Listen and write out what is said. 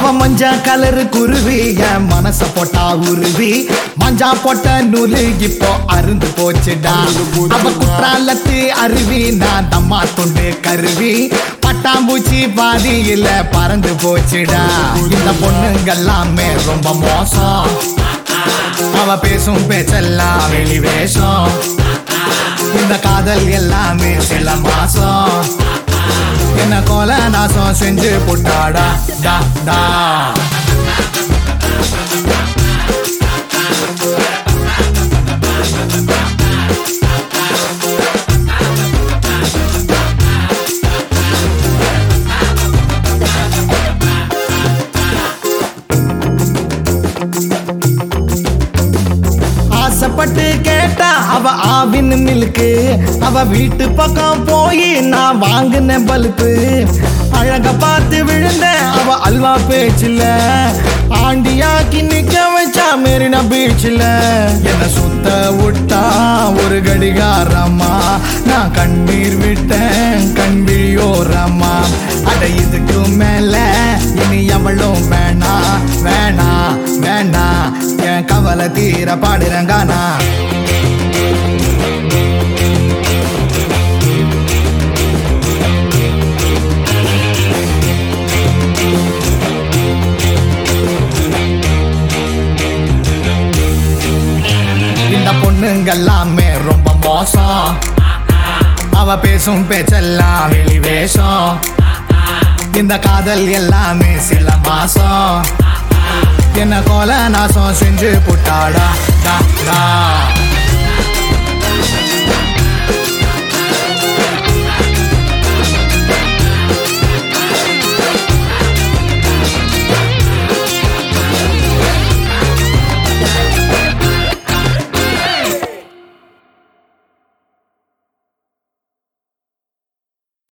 மஞ்சா கலரு குருவி என் மனச போட்டா உருவி மஞ்சா போட்ட நூலு இப்போ அருந்து போச்சுடா. அவ குற்றாலத்து அருவி நான் தம்மா துண்டு கருவி பட்டாம்பூச்சி பாதியில பறந்து போச்சுடா. இந்த பொண்ணுங்கெல்லாமே ரொம்ப மோசம். அவ பேசும் பேச்செல்லாம் வெளி வேஷம். இந்த காதல் எல்லாமே சில மாசம். என்ன கோல நாசம் செஞ்சு புட்டாடா டா டா. ஆசைப்பட்டு கேட்டா அவ ஆவின் மில்க்கு. அவ வீட்டு பக்கம் போய் நான் வாங்கின பல்பு. அழக பார்த்து விழுந்த அவ அல்வா பேச்சில்ல. ஆண்டியாக்கி நிக்க வச்சா மெரினா பீச்சில். என்ன சுத்த விட்டா ஒரு கடிகாரம்மா. நான் கண்ணீர் விட்டேன் கண்விழியோரம்மா. அட இதுக்கு மேல இனி எவளும் வேணா வேணா வேணா. என் கவலை தீர பாடுறங்கானா. இந்த பொண்ணுங்கெல்லாமே ரொம்ப மோசம். அவ பேசும் பேச்செல்லாம் வெளி வேஷம். இந்த காதல் எல்லாமே சில மாசம். என்ன கோல நாசம் செஞ்சு புட்டாடா டா டா.